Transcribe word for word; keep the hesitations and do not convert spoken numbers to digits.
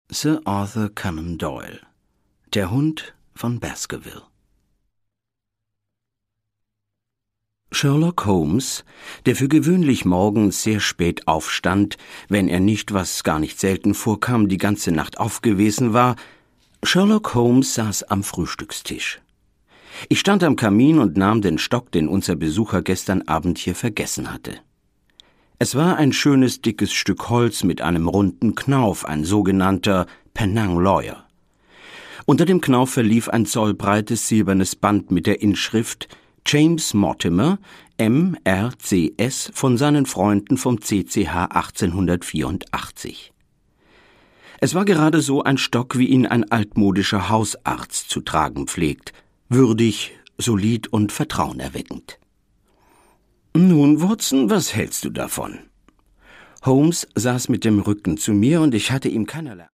Sir Arthur Conan Doyle. Der Hund von Baskerville. Sherlock Holmes, der für gewöhnlich morgens sehr spät aufstand, wenn er nicht, was gar nicht selten vorkam, die ganze Nacht aufgewesen war, Sherlock Holmes saß am Frühstückstisch. Ich stand am Kamin und nahm den Stock, den unser Besucher gestern Abend hier vergessen hatte. Es war ein schönes, dickes Stück Holz mit einem runden Knauf, ein sogenannter Penang Lawyer. Unter dem Knauf verlief ein zollbreites silbernes Band mit der Inschrift James Mortimer, M R C S, von seinen Freunden vom C C H achtzehnhundertvierundachtzig. Es war gerade so ein Stock, wie ihn ein altmodischer Hausarzt zu tragen pflegt, würdig, solid und vertrauenerweckend. »Nun, Watson, was hältst du davon?« Holmes saß mit dem Rücken zu mir, und ich hatte ihm keinerlei